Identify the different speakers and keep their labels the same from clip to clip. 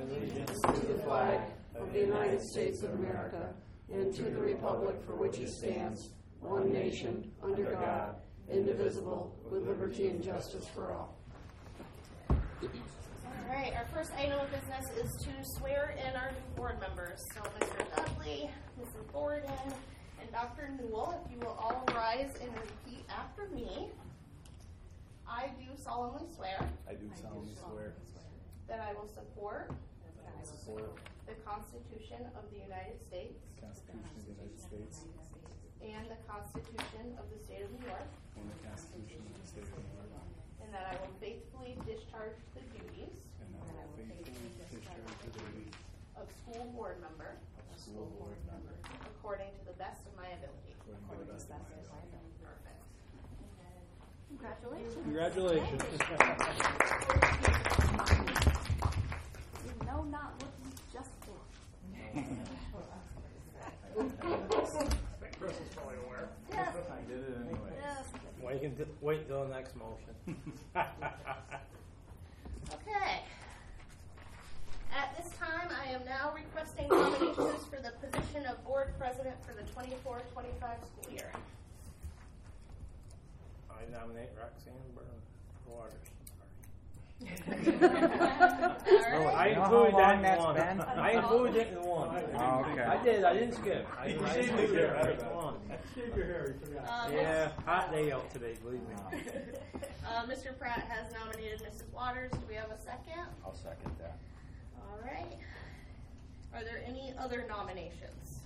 Speaker 1: allegiance to the flag of the United States of America and to the republic for which it stands, one nation, under God, indivisible, with liberty and justice for all.
Speaker 2: All right, our first item of business is to swear in our new board members. So Mr. Dudley, Mrs. Borden, and Dr. Newell, if you will all rise and repeat after me. I do solemnly swear that I will support the Constitution of the United States and the Constitution of the State of New York, and that I will faithfully discharge the duties of school board member according to the best of my ability. Perfect.
Speaker 3: Congratulations.
Speaker 4: You know not what you just did.
Speaker 3: Chris is probably aware.
Speaker 4: Yes.
Speaker 5: I did it anyway.
Speaker 4: Yes.
Speaker 3: Well, you can wait until the next motion.
Speaker 2: Okay. At this time, I am now requesting nominations for the position of board president for the 24-25 school year.
Speaker 3: I nominate Roxanne Waters.
Speaker 2: All right.
Speaker 3: I
Speaker 5: You know
Speaker 3: included
Speaker 5: how long
Speaker 3: that in
Speaker 5: that's
Speaker 3: one.
Speaker 5: been?
Speaker 3: I included it in one.
Speaker 5: Oh, okay.
Speaker 3: I did. I didn't skip. I
Speaker 6: shaved
Speaker 3: included
Speaker 6: your hair.
Speaker 3: it in one.
Speaker 6: Shave your hair, you forgot.
Speaker 3: Yeah, hot day out today, believe me.
Speaker 2: Mr. Pratt has nominated Mrs. Waters. Do we have a second?
Speaker 5: I'll second that.
Speaker 2: All right. Are there any other nominations?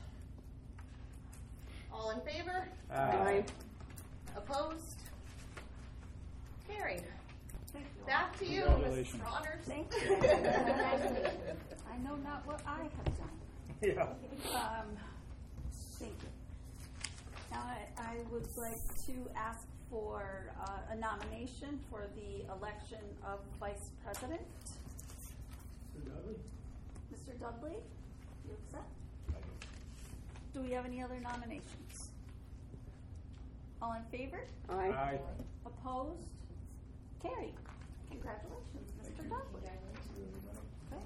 Speaker 2: All in favor?
Speaker 3: Aye.
Speaker 2: Opposed? Carried.
Speaker 4: Thank you.
Speaker 2: Back to you,
Speaker 5: Congratulations.
Speaker 2: Mrs. Waters.
Speaker 4: Thank you. I know not what I have done.
Speaker 3: Yeah.
Speaker 4: Thank you. Now I would like to ask for a nomination for the election of vice president.
Speaker 6: Mr. Dudley?
Speaker 4: Mr. Dudley, you accept? Do we have any other nominations? All in favor?
Speaker 3: Aye.
Speaker 4: Opposed? Carried. Congratulations, Mr. Dudley. Okay.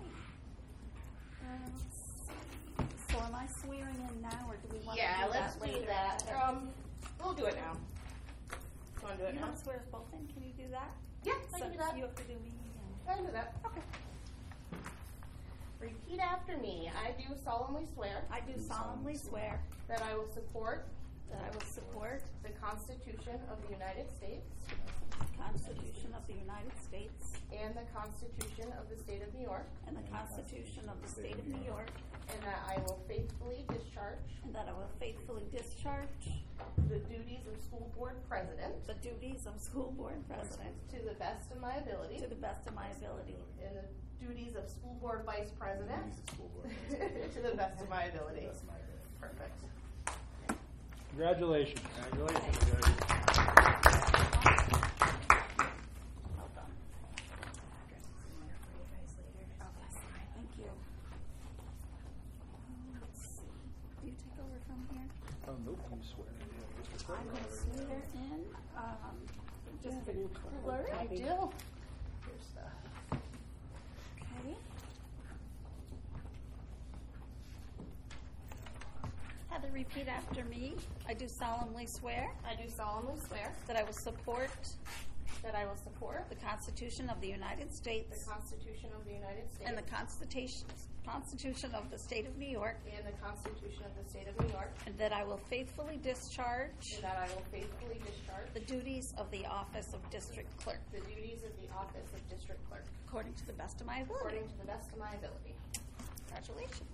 Speaker 4: So am I swearing in now, or do we want to
Speaker 2: Yeah,
Speaker 4: do
Speaker 2: let's
Speaker 4: that later?
Speaker 2: do that. We'll do it now. You want to do it
Speaker 4: You
Speaker 2: now?
Speaker 4: want to swear us both in? Can you do that?
Speaker 2: Yeah, I can do that.
Speaker 4: You have to do me.
Speaker 2: I can do that. Okay. Repeat after me. I do solemnly swear
Speaker 4: I do solemnly swear
Speaker 2: that I will support
Speaker 4: that I will support
Speaker 2: the Constitution of the United States
Speaker 4: the Constitution of the United States
Speaker 2: and the Constitution of the State of New York,
Speaker 4: and the Constitution of the State of New York,
Speaker 2: and that I will faithfully discharge
Speaker 4: and that I will faithfully discharge
Speaker 2: the duties of school board president
Speaker 4: the duties of school board president
Speaker 2: to the best of my ability,
Speaker 4: to the best of my ability,
Speaker 2: and the duties of school board vice president to the best of my ability. Perfect.
Speaker 3: Congratulations. Congratulations.
Speaker 4: Well done. Thank you. Let's see. Do you take over from here?
Speaker 5: Oh, nope, you swear.
Speaker 4: I'm going to swear in. Just the clerk.
Speaker 2: I do. Here's the.
Speaker 4: Okay. Heather, repeat after me. I do solemnly swear
Speaker 2: I do solemnly swear
Speaker 4: that I will support
Speaker 2: that I will support
Speaker 4: the Constitution of the United States
Speaker 2: the Constitution of the United States
Speaker 4: and the Constitution of the State of New York,
Speaker 2: and the Constitution of the State of New York,
Speaker 4: and that I will faithfully discharge
Speaker 2: and that I will faithfully discharge
Speaker 4: the duties of the office of district clerk
Speaker 2: the duties of the office of district clerk
Speaker 4: according to the best of my ability.
Speaker 2: according to the best of my ability.
Speaker 4: Congratulations.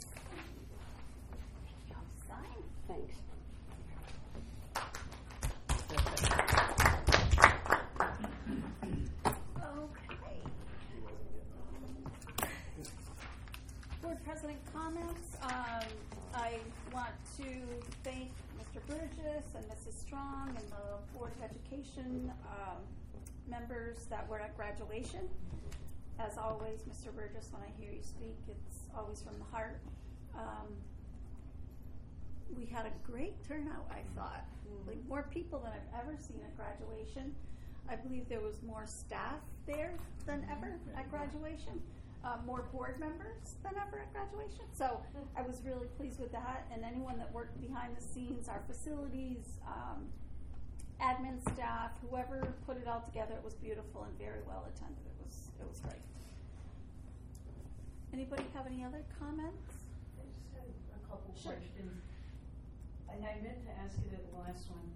Speaker 4: Sign.
Speaker 1: Thanks.
Speaker 4: Okay. Board President comments. I want to thank Mr. Burgess and Mrs. Strong and the Board of Education members that were at graduation. As always, Mr. Burgess, when I hear you speak, it's always from the heart. We had a great turnout, I thought. Like more people than I've ever seen at graduation. I believe there was more staff there than ever at graduation. more board members than ever at graduation. So I was really pleased with that. And anyone that worked behind the scenes, our facilities, admin staff, whoever put it all together, it was beautiful and very well attended. It was great. Anybody have any other comments?
Speaker 7: I just had a couple
Speaker 4: Sure.
Speaker 7: questions. And I meant to ask it at the last one.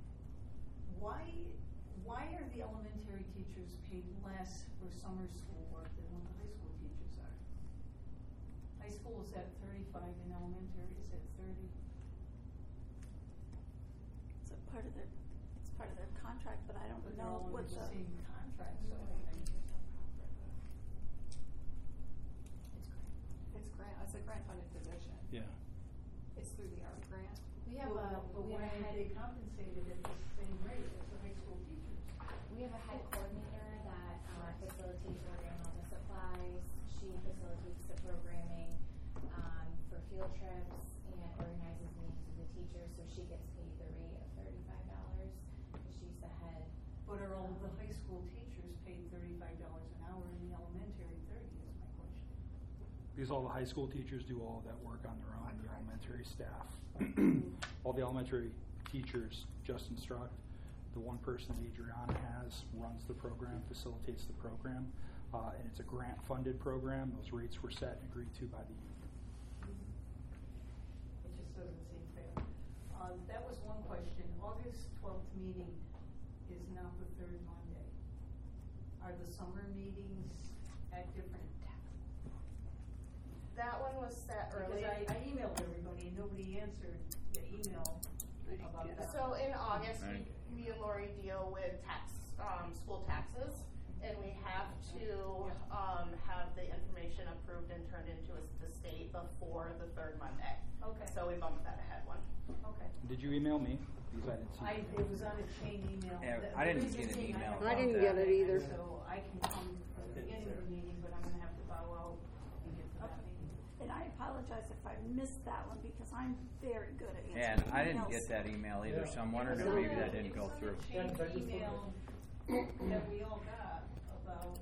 Speaker 7: Why are the elementary teachers paid less for summer school work than what the high school teachers are? High school is at 35 and elementary is at 30.
Speaker 4: It's part of their contract, but I don't
Speaker 7: But they're
Speaker 4: know
Speaker 7: all
Speaker 4: what
Speaker 7: under
Speaker 4: the.
Speaker 7: the same contract, so
Speaker 8: It's grant, it's a grant funded position.
Speaker 5: Yeah.
Speaker 8: It's through the ARP grant.
Speaker 2: We have
Speaker 7: but
Speaker 2: we
Speaker 7: why
Speaker 2: have a
Speaker 7: are
Speaker 2: head,
Speaker 7: they compensated at the same rate as the high school teachers?
Speaker 9: we have a head coordinator that facilitates ordering all the supplies. She facilitates the programming for field trips and organizes meetings with the teachers. So she gets paid the rate of $35 because she's the head.
Speaker 7: But are all the high school teachers paid $35 an hour and the elementary 30 is my question.
Speaker 10: Because all the high school teachers do all of that work on their own, the elementary staff. All the elementary teachers just instruct. The one person that Adriana has runs the program, facilitates the program, and it's a grant-funded program. Those rates were set and agreed to by the union.
Speaker 7: It just doesn't seem fair. That was one question. August 12th meeting is not the third Monday. Are the summer meetings at different?
Speaker 2: that one was set
Speaker 7: Because
Speaker 2: early.
Speaker 7: I emailed everybody and nobody answered the email about that.
Speaker 2: So in August, me and Lori deal with school taxes, and we have to have the information approved and turned into the state before the third Monday.
Speaker 7: Okay.
Speaker 2: So we bumped that ahead one.
Speaker 7: Okay.
Speaker 10: Did you email me? Because I didn't see it.
Speaker 7: It was on a chain email.
Speaker 5: Yeah,
Speaker 7: The
Speaker 5: I didn't
Speaker 7: reason
Speaker 5: get an
Speaker 7: being
Speaker 5: email
Speaker 7: have
Speaker 1: I didn't
Speaker 7: to
Speaker 1: get it either.
Speaker 7: So I can come from the beginning of the meeting, but I'm going to have to bow out and get to that meeting.
Speaker 4: And I apologize if I missed that one because I'm very good at
Speaker 5: Yeah,
Speaker 4: answering
Speaker 5: and I didn't
Speaker 4: emails.
Speaker 5: get that email either, so I'm
Speaker 7: It
Speaker 5: wondering
Speaker 7: was
Speaker 5: if
Speaker 7: on
Speaker 5: maybe
Speaker 7: a-
Speaker 5: that didn't go through.
Speaker 7: It was on a chain email that we all got about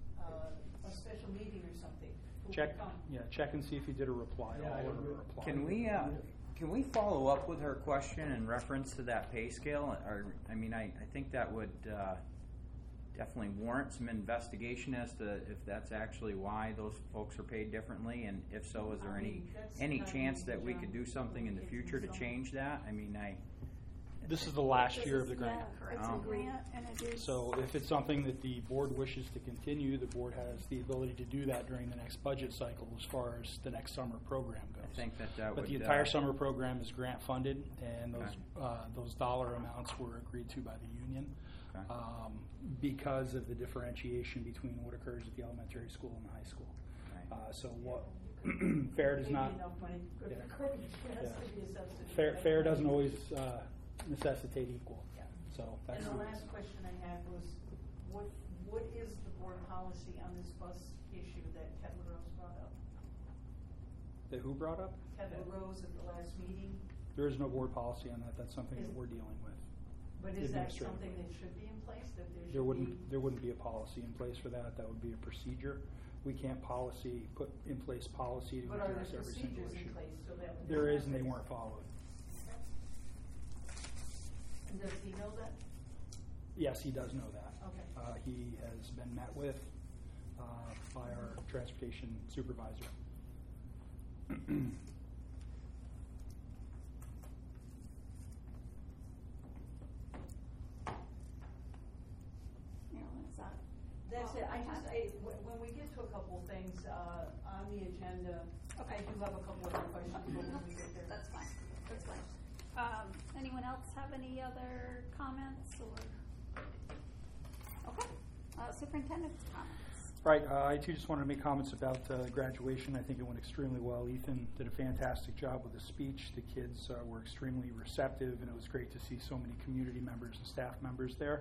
Speaker 7: a special meeting or something. Who
Speaker 10: Check,
Speaker 7: would come.
Speaker 10: check and see if you did a reply.
Speaker 6: Yeah, I
Speaker 10: I'll order
Speaker 6: did.
Speaker 10: a reply.
Speaker 5: Can we follow up with her question in reference to that pay scale? Or, I mean, I think that would definitely warrant some investigation as to if that's actually why those folks are paid differently, and if so, is there any chance that we could do something in the future to change that? I mean,
Speaker 10: This is the last year of the grant.
Speaker 4: Yeah, it's a
Speaker 5: Oh.
Speaker 4: grant and it is.
Speaker 10: So if it's something that the board wishes to continue, the board has the ability to do that during the next budget cycle as far as the next summer program goes.
Speaker 5: I think that would.
Speaker 10: But the entire summer program is grant funded, and those dollar amounts were agreed to by the union
Speaker 5: Okay.
Speaker 10: because of the differentiation between what occurs at the elementary school and the high school.
Speaker 5: Right.
Speaker 10: So what fair does
Speaker 7: Maybe
Speaker 10: not
Speaker 7: enough money for
Speaker 10: Yeah.
Speaker 7: Kirby. It has to be a subsidy.
Speaker 10: fair doesn't always necessitate equal.
Speaker 7: Yeah.
Speaker 10: So
Speaker 7: And
Speaker 10: that's
Speaker 7: the last question I had was, what is the board policy on this bus issue that Kevin Rose brought up?
Speaker 10: that who brought up?
Speaker 7: Kevin Rose at the last meeting,
Speaker 10: There is no board policy on that. That's something that we're dealing with.
Speaker 7: but is that
Speaker 10: Administrative.
Speaker 7: something that should be in place, that
Speaker 10: There wouldn't be a policy in place for that. That would be a procedure. We can't put in place policy to
Speaker 7: But are there
Speaker 10: address every single
Speaker 7: procedures
Speaker 10: issue.
Speaker 7: in place so that? when
Speaker 10: There
Speaker 7: this
Speaker 10: is, and they
Speaker 7: happens-
Speaker 10: weren't followed.
Speaker 7: And does he know that?
Speaker 10: Yes, he does know that.
Speaker 7: Okay.
Speaker 10: He has been met with by our transportation supervisor.
Speaker 4: Marilyn, is that?
Speaker 7: That's it. When we get to a couple of things on the agenda, I do have a couple of other questions, but when we get there.
Speaker 4: That's fine. That's fine. Anyone else have any other comments or? Okay. Superintendent's comments.
Speaker 10: Right, I too just wanted to make comments about graduation. I think it went extremely well. Ethan did a fantastic job with the speech. The kids were extremely receptive, and it was great to see so many community members and staff members there.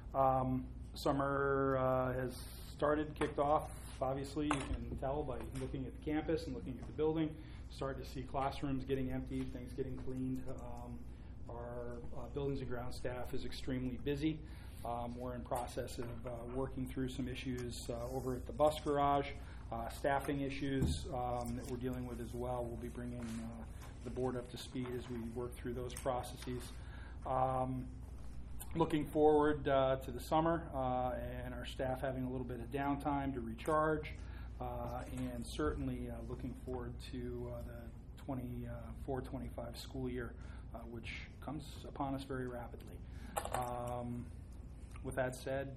Speaker 10: Summer has kicked off. Obviously, you can tell by looking at the campus and looking at the building. Starting to see classrooms getting emptied, things getting cleaned. Our buildings and ground staff is extremely busy. We're in process of working through some issues over at the bus garage. staffing issues that we're dealing with as well. We'll be bringing the board up to speed as we work through those processes. Looking forward to the summer and our staff having a little bit of downtime to recharge, and certainly looking forward to the 24-25 school year, which comes upon us very rapidly. With that said,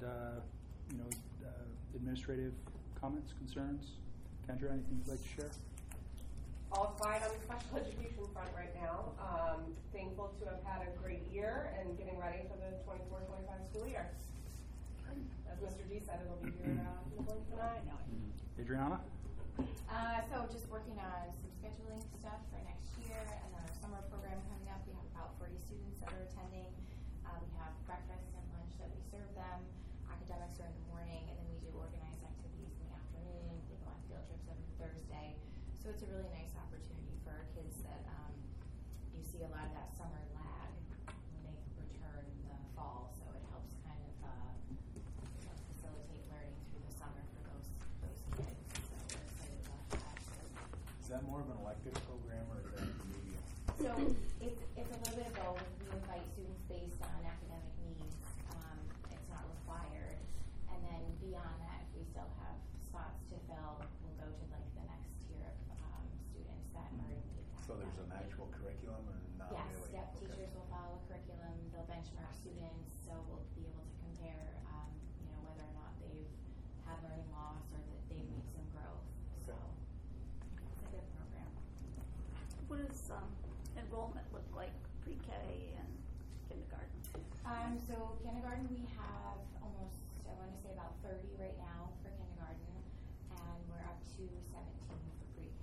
Speaker 10: administrative comments, concerns? Kendra, anything you'd like to share?
Speaker 11: All quiet on the special education front right now. Thankful to have had a great year and getting ready for the 24-25 school year. As Mr. D said, it'll be here in the blink of an eye.
Speaker 10: Adriana?
Speaker 9: So just working on some scheduling stuff for next year, and then our summer program coming up. We have about 40 students that are attending. We have breakfast and lunch that we serve them. Academics are in the morning, and then we do organized activities in the afternoon. We go on field trips every Thursday. So it's a really nice opportunity for our kids that you see a lot of that summer lag when they return in the fall. So it helps kind of facilitate learning through the summer for those kids. So we're excited about that.
Speaker 12: Is that more of an elective program or is that remedial?
Speaker 9: So it's a little bit of both. We invite students based on academic needs. It's not required. And then beyond that, if we still have spots to fill, we'll go to like the next tier of students that are in need.
Speaker 12: So there's an actual curriculum or not
Speaker 9: Yes,
Speaker 12: really?
Speaker 9: yep.
Speaker 12: Okay.
Speaker 9: Teachers will follow a curriculum. They'll benchmark students, so we'll be able to compare, whether or not they've had learning loss or that they've made some growth. So it's a good program.
Speaker 4: What does enrollment look like pre-K and kindergarten?
Speaker 9: So kindergarten, we have almost, I want to say about 30 right now for kindergarten, and we're up to 17 for pre-K.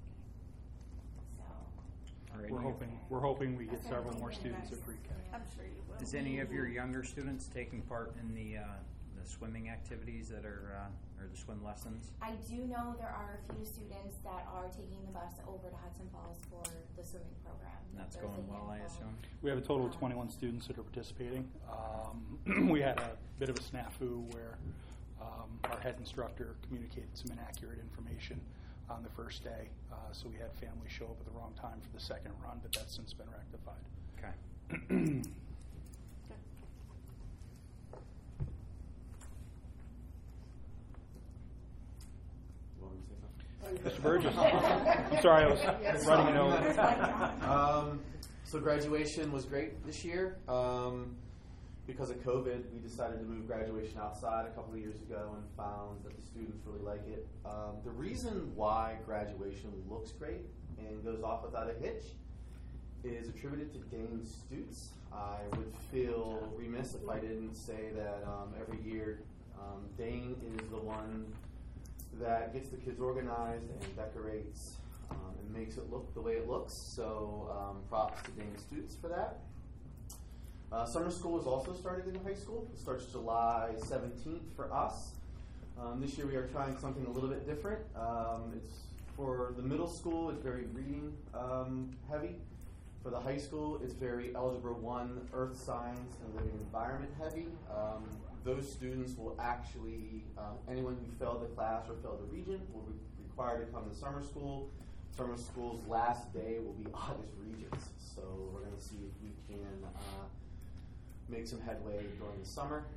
Speaker 9: So
Speaker 5: All right.
Speaker 10: We're hoping we get several more students at pre-K.
Speaker 4: I'm sure you will.
Speaker 5: Is any of your younger students taking part in the swimming activities that are or the swim lessons?
Speaker 9: I do know there are a few students that are taking the bus over to Hudson Falls for the swimming program.
Speaker 5: And that's
Speaker 9: There's
Speaker 5: going
Speaker 9: a
Speaker 5: well, I
Speaker 9: handful.
Speaker 5: assume?
Speaker 10: We have a total of 21 students that are participating. We had a bit of a snafu where our head instructor communicated some inaccurate information on the first day, so we had families show up at the wrong time for the second run, but that's since been rectified.
Speaker 5: Okay.
Speaker 10: Mr. Burgess. I'm sorry, I was writing a note.
Speaker 13: So graduation was great this year. Because of COVID, we decided to move graduation outside a couple of years ago and found that the students really like it. The reason why graduation looks great and goes off without a hitch is attributed to Dane Stutes. I would feel remiss if I didn't say that every year Dane is the one that gets the kids organized and decorates and makes it look the way it looks. So props to Dane Stutes for that. Summer school is also starting in the high school. It starts July 17th for us. This year we are trying something a little bit different. It's for the middle school, it's very reading heavy. For the high school, it's very Algebra 1, Earth Science, and Living Environment heavy. Those students will actually, anyone who failed the class or failed the region will be required to come to summer school. Summer school's last day will be August Regents. So we're going to see if we can make some headway during the summer.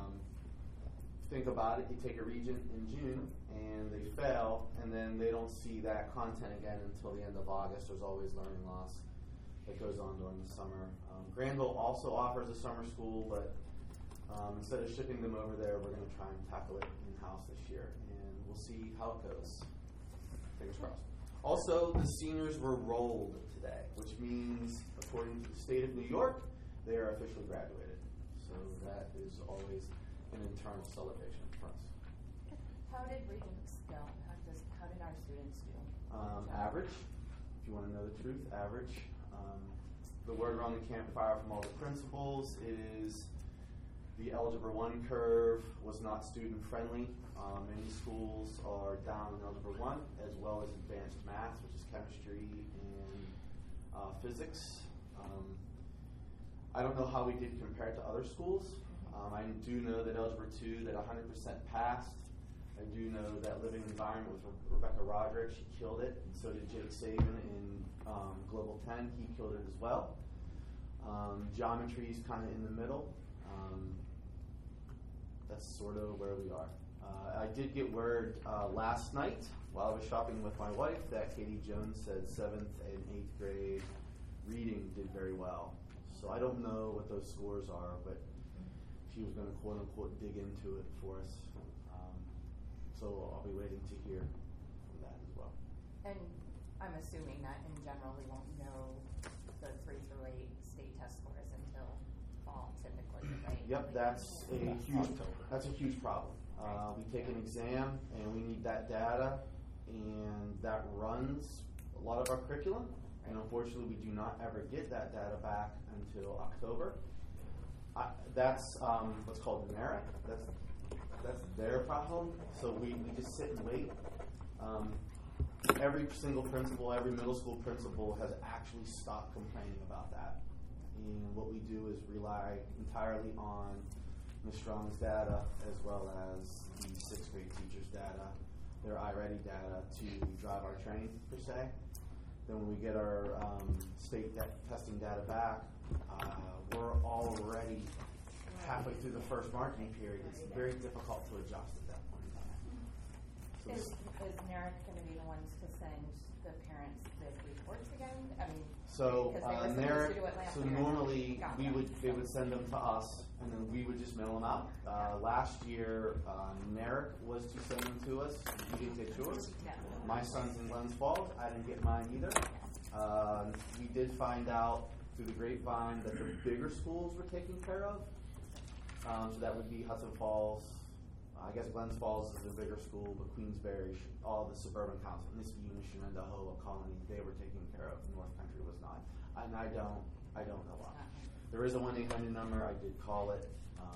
Speaker 13: Think about it, you take a regent in June and they fail, and then they don't see that content again until the end of August. There's always learning loss that goes on during the summer. Granville also offers a summer school, but instead of shipping them over there, we're going to try and tackle it in-house this year, and we'll see how it goes. Fingers crossed. Also, the seniors were rolled today, which means, according to the state of New York, they are officially graduated. So that is always an internal celebration for us.
Speaker 2: How did Regents go? How did our students do?
Speaker 13: Average, if you want to know the truth, average. The word around the campfire from all the principals is the Algebra 1 curve was not student friendly. Many schools are down in Algebra 1 as well as advanced math, which is chemistry and physics. I don't know how we did compared to other schools. I do know that Algebra 2 that 100% passed. I do know that Living Living Environment with Rebecca Roderick. She killed it, and so did Jake Saban in Global 10. He killed it as well. Geometry is kind of in the middle. That's sort of where we are. I did get word last night while I was shopping with my wife that Katie Jones said 7th and 8th grade reading did very well. So I don't know what those scores are, but she was going to quote unquote dig into it for us. So I'll be waiting to hear from that as well.
Speaker 14: And I'm assuming that in general we won't know the 3 through 8 state test scores until fall typically, right?
Speaker 13: Yep, that's a huge problem. We take an exam and we need that data, and that runs a lot of our curriculum. And unfortunately, we do not ever get that data back until October. That's what's called NARIC. That's their problem. So we just sit and wait. Every single principal, every middle school principal has actually stopped complaining about that. And what we do is rely entirely on Ms. Strong's data as well as the 6th grade teachers' data, their iReady data to drive our training per se. Then when we get our state testing data back, we're already halfway through the first marking period. It's very difficult to adjust at that point in time.
Speaker 14: Is NARIC going to be the ones to send the parents the reports again? I mean,
Speaker 13: so
Speaker 14: NARIC,
Speaker 13: normally they would send them to us, and then we would just mail them out. Last year, NARIC was to send them to us. You didn't get yours. My son's in Glens Falls. I didn't get mine either. We did find out through the grapevine that the bigger schools were taken care of. So that would be Hudson Falls. I guess Glens Falls is the bigger school, but Queensbury, all the suburban councils, Niskayuna, Shenandoah, Colony, they were taken care of. North Country was not. And I don't know why. There is a 1-800 number. I did call it.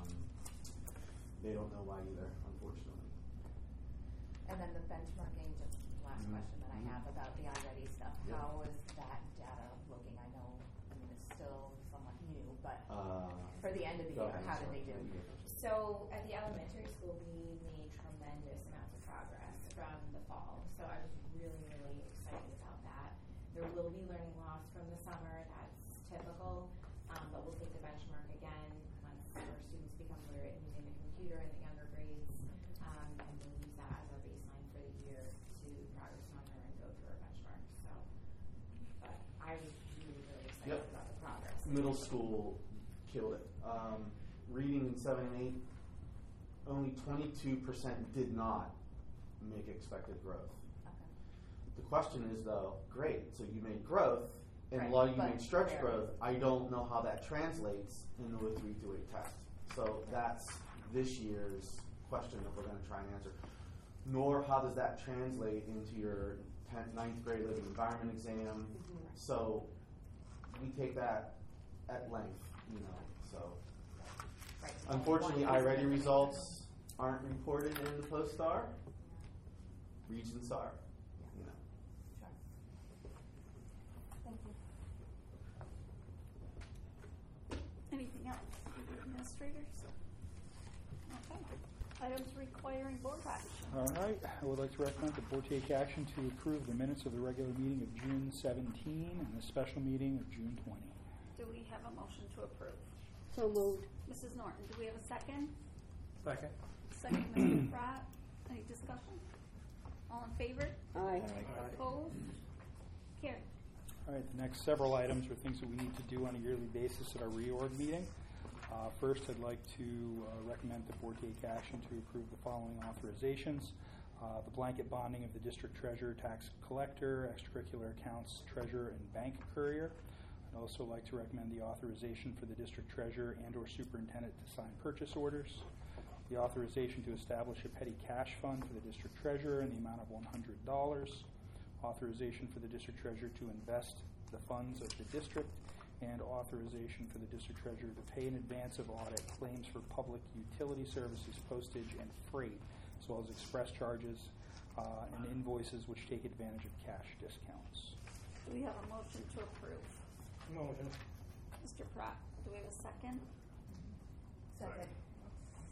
Speaker 13: They don't know why either, unfortunately.
Speaker 14: And then the benchmarking, just last question that I have about the iReady stuff.
Speaker 13: Yep.
Speaker 14: How is that data looking? I know, it's still somewhat new, but for the end of the year, how did they do?
Speaker 9: So at the elementary school, we made tremendous amounts of progress from the fall. So I was really, really excited about that. There will be learning loss from the summer. That's typical. But we'll take the benchmark again once our students become literate in using the computer in the younger grades. And we'll use that as our baseline for the year to progress monitor and go through our benchmark. So, but I was really, really excited about the progress.
Speaker 13: Middle school killed it. Reading in 7 and 8, only 22% did not make expected growth.
Speaker 14: Okay.
Speaker 13: The question is, though, great, so you made growth, and a lot of you made stretch growth. I don't know how that translates into a 3 through 8 test. So that's this year's question that we're going to try and answer. Nor how does that translate into your 9th grade living environment exam.
Speaker 14: Mm-hmm.
Speaker 13: So we take that at length, so.
Speaker 14: Right.
Speaker 13: Unfortunately, iReady results aren't reported in the PostStar. Regions are,
Speaker 14: Sure. Thank you.
Speaker 4: Anything else, administrators? Okay. Items requiring board action.
Speaker 10: All right. I would like to recommend the board take action to approve the minutes of the regular meeting of June 17 and the special meeting of June 20.
Speaker 4: Do we have a motion to approve?
Speaker 1: So moved.
Speaker 4: Mrs. Norton, do we have a second?
Speaker 3: Second.
Speaker 4: Second, Mr. Pratt. Any discussion? All in favor?
Speaker 1: Aye.
Speaker 4: Opposed? Carried.
Speaker 10: All right, the next several items are things that we need to do on a yearly basis at our reorg meeting. First, I'd like to recommend the board take action to approve the following authorizations. The blanket bonding of the district treasurer, tax collector, extracurricular accounts treasurer, and bank courier. I'd also like to recommend the authorization for the district treasurer and or superintendent to sign purchase orders. The authorization to establish a petty cash fund for the district treasurer in the amount of $100. Authorization for the district treasurer to invest the funds of the district, and authorization for the district treasurer to pay in advance of audit claims for public utility services, postage, and freight, as well as express charges and invoices which take advantage of cash discounts.
Speaker 4: Do we have a motion to approve?
Speaker 3: Motion.
Speaker 4: Mr. Pratt, do we have a second?
Speaker 14: Second.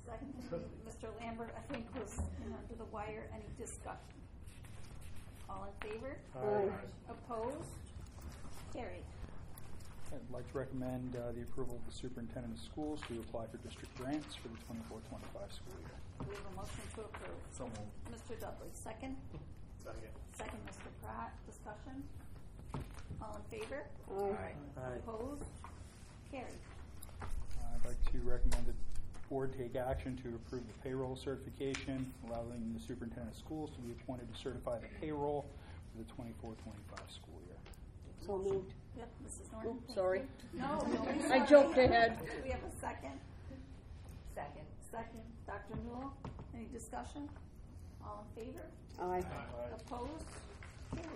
Speaker 4: Second, Mr. Lambert, I think, was under the wire. Any discussion? All in favor?
Speaker 3: Aye.
Speaker 4: Opposed? Carried.
Speaker 10: I'd like to recommend the approval of the superintendent of schools to apply for district grants for the 24-25 school year.
Speaker 4: Do we have a motion to approve?
Speaker 12: So moved.
Speaker 4: Mr. Dudley, second.
Speaker 12: Second.
Speaker 4: Second, Mr. Pratt. Discussion? All in favor?
Speaker 3: Aye.
Speaker 4: Opposed? Carried.
Speaker 10: I'd like to recommend the board take action to approve the payroll certification, allowing the superintendent of schools to be appointed to certify the payroll for the 24-25 school year.
Speaker 1: So moved.
Speaker 4: Yep, Mrs. Norton.
Speaker 1: Oops,
Speaker 4: thank
Speaker 1: sorry.
Speaker 4: you. No,
Speaker 1: I jumped ahead.
Speaker 4: Do we have a second?
Speaker 14: Second.
Speaker 4: Second. Dr. Newell, any discussion? All in favor?
Speaker 1: Aye.
Speaker 4: Opposed? Carried.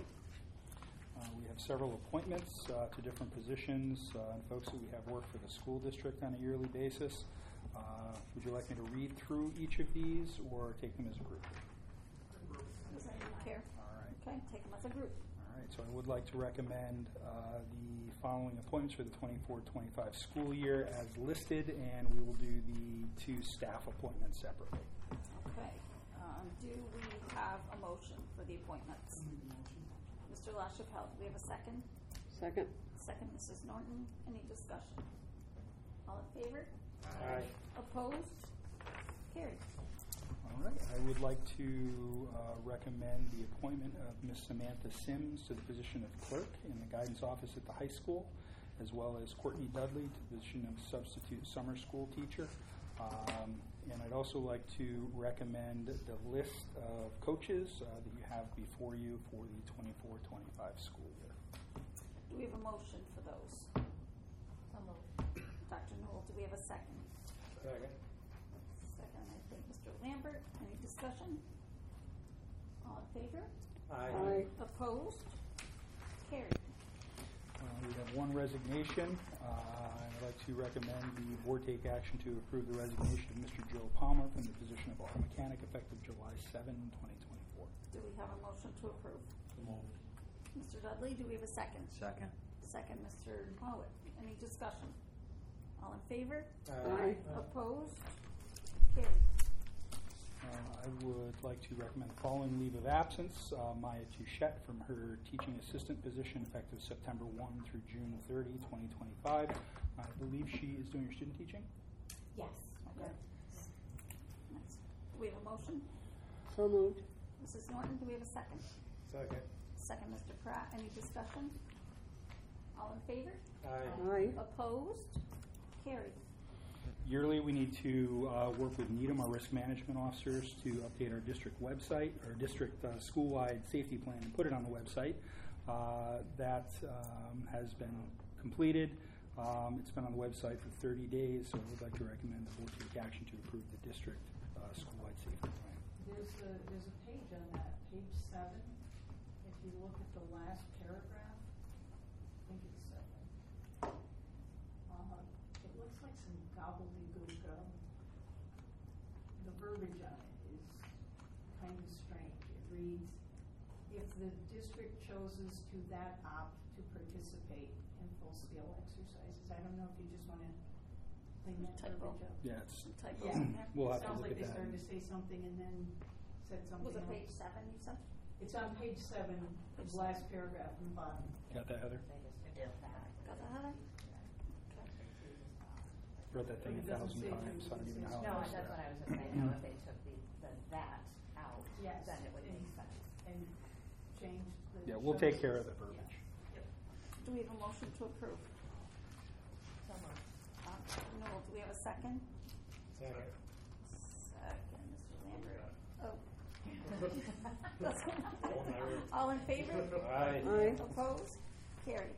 Speaker 10: We have several appointments to different positions and folks that we have work for the school district on a yearly basis. Would you like me to read through each of these or take them as a group?
Speaker 4: Does anyone care?
Speaker 10: All right.
Speaker 4: Okay, take them as a group.
Speaker 10: All right, so I would like to recommend the following appointments for the 24-25 school year as listed, and we will do the two staff appointments separately.
Speaker 4: Okay. Do we have a motion for the appointments? Mr. LaChapelle, do we have a second?
Speaker 1: Second.
Speaker 4: Second, Mrs. Norton. Any discussion? All in favor?
Speaker 3: Aye.
Speaker 4: Opposed? Carried.
Speaker 10: All right, I would like to recommend the appointment of Ms. Samantha Sims to the position of clerk in the guidance office at the high school, as well as Courtney Dudley to the position of substitute summer school teacher. And I'd also like to recommend the list of coaches that you have before you for the 24-25 school year.
Speaker 4: Do we have a motion for those?
Speaker 14: So moved.
Speaker 4: Dr. Newell, do we have a second?
Speaker 3: Second.
Speaker 4: Second, I think Mr. Lambert. Any discussion? All in favor?
Speaker 3: Aye.
Speaker 4: Opposed? Carried.
Speaker 10: We have one resignation. I'd like to recommend the board take action to approve the resignation of Mr. Joe Palmer from the position of auto mechanic effective July 7, 2024.
Speaker 4: Do we have a motion to approve?
Speaker 12: So moved.
Speaker 4: Mr. Dudley, do we have a second?
Speaker 5: Second.
Speaker 4: Second, Mr. Howitt. Any discussion? All in favor?
Speaker 1: Aye.
Speaker 4: Opposed? Carried.
Speaker 10: I would like to recommend the following leave of absence. Maya Touchette from her teaching assistant position effective September 1 through June 30, 2025. I believe she is doing her student teaching.
Speaker 14: Yes.
Speaker 4: Okay. Next. Do we have a motion?
Speaker 1: So moved.
Speaker 4: Mrs. Norton, do we have a second?
Speaker 3: Second.
Speaker 4: Second, Mr. Pratt. Any discussion? All in favor?
Speaker 1: Aye.
Speaker 4: Opposed? Carried.
Speaker 10: Yearly, we need to work with Needham, our risk management officers, to update our district website, our district school-wide safety plan, and put it on the website. That has been completed. It's been on the website for 30 days, so I would like to recommend the board take action to approve the district school-wide safety plan.
Speaker 7: There's a page on that, page 7. If you look at the last paragraph, I think it's 7. It looks like some gobbledygook. The verbiage on it is kind of strange. It reads, if the district chooses to that opt to participate in full-scale exercises. I don't know if you just want to clean that
Speaker 4: Typo.
Speaker 7: verbiage up.
Speaker 10: Yeah, it's,
Speaker 4: Typos
Speaker 7: Yeah.
Speaker 4: in there.
Speaker 10: we'll
Speaker 7: It
Speaker 10: have to
Speaker 7: sounds
Speaker 10: look
Speaker 7: like
Speaker 10: at
Speaker 7: they
Speaker 10: that.
Speaker 7: started to say something and then said something
Speaker 4: Was it
Speaker 7: else.
Speaker 4: page 7, you said?
Speaker 7: It's on page 7, the last paragraph in the bottom.
Speaker 10: Got that, Heather?
Speaker 4: Got that, Heather?
Speaker 10: Wrote that thing
Speaker 7: It
Speaker 10: 1,000
Speaker 7: doesn't say
Speaker 10: times, so I don't even know how
Speaker 14: No,
Speaker 10: it was
Speaker 14: that's
Speaker 10: there.
Speaker 14: what I was going to say. Now, if they took the that out,
Speaker 7: Yes.
Speaker 14: then it would make
Speaker 7: and-
Speaker 14: sense.
Speaker 7: And change the.
Speaker 10: Yeah, we'll take care of the verbiage.
Speaker 4: Do we have a motion to approve?
Speaker 14: So moved.
Speaker 4: Newell, do we have a second?
Speaker 3: Second.
Speaker 4: Second, Mr. Lambert. Oh. That's fine. All in favor?
Speaker 3: Aye.
Speaker 1: Aye.
Speaker 4: Opposed? Carried.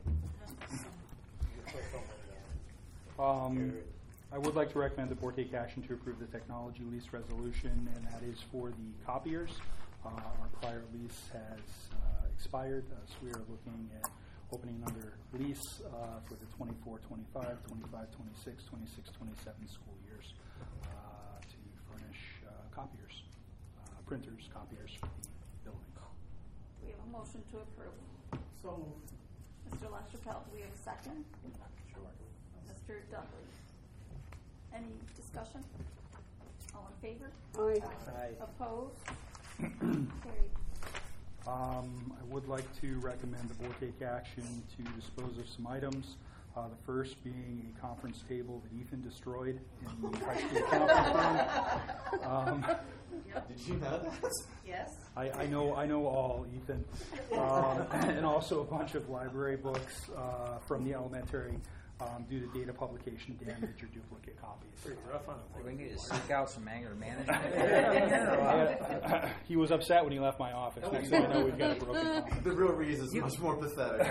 Speaker 10: I would like to recommend the board take action to approve the technology lease resolution, and that is for the copiers. Our prior lease has expired, so we are looking at opening another lease for the 24-25, 25-26, 26-27 school years to furnish copiers, printers, copiers for the building.
Speaker 4: Do we have a motion to approve?
Speaker 7: So moved.
Speaker 4: Mr. LaChapelle, do we have a second?
Speaker 10: Sure.
Speaker 4: Mr. Dudley. Any discussion? All in favor?
Speaker 1: Aye.
Speaker 3: Aye.
Speaker 4: Opposed? Carried.
Speaker 10: I would like to recommend the board take action to dispose of some items. The first being a conference table that Ethan destroyed in the high school conference room.
Speaker 13: Did you know that?
Speaker 2: Yes.
Speaker 10: I know all, Ethan. And also a bunch of library books from the elementary due to data publication damage or duplicate copies.
Speaker 3: Pretty rough on
Speaker 5: Do
Speaker 3: him.
Speaker 5: we need to seek out some anger management?
Speaker 10: He was upset when he left my office. Next thing I know, we've got a broken conference.
Speaker 13: The real reason is much more pathetic.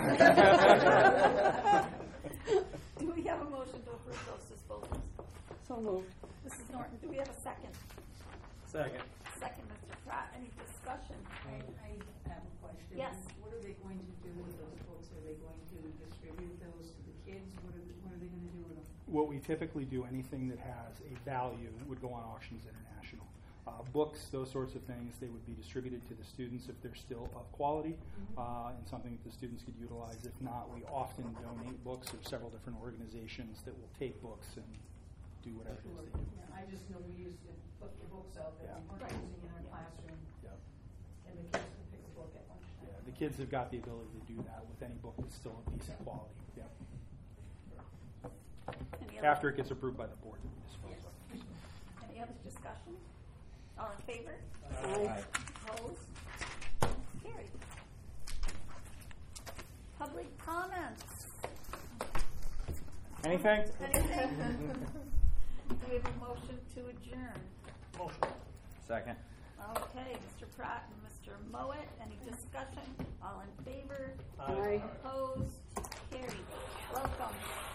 Speaker 4: Do we have a motion to approve those disposals?
Speaker 1: So moved.
Speaker 4: Mrs. Norton, do we have a second?
Speaker 3: Second.
Speaker 4: Second, Mr. Pratt. Any discussion?
Speaker 7: I have a question.
Speaker 4: Yes.
Speaker 7: What are they going to do with those books? Are they going to distribute those to the kids? What are they going to do with them?
Speaker 10: What we typically do, anything that has a value would go on Auctions International. Books, those sorts of things, they would be distributed to the students if they're still of quality and something that the students could utilize. If not, we often donate books. There's several different organizations that will take books and do whatever it is they do.
Speaker 7: Yeah, I just know we used to put the books out that we weren't using in our classroom,
Speaker 10: Yep.
Speaker 7: and the kids could pick the book at lunchtime.
Speaker 10: Yeah, the kids have got the ability to do that with any book that's still of decent quality. Yeah. After it gets approved by the board.
Speaker 4: Any other discussion? All in favor?
Speaker 1: Aye.
Speaker 4: Opposed? Carried. Public comments.
Speaker 10: Anything?
Speaker 4: Anything? Do we have a motion to adjourn?
Speaker 5: Second.
Speaker 4: Okay, Mr. Pratt and Mr. Mowat, any discussion? All in favor?
Speaker 1: Aye.
Speaker 4: Opposed? Carried. Welcome.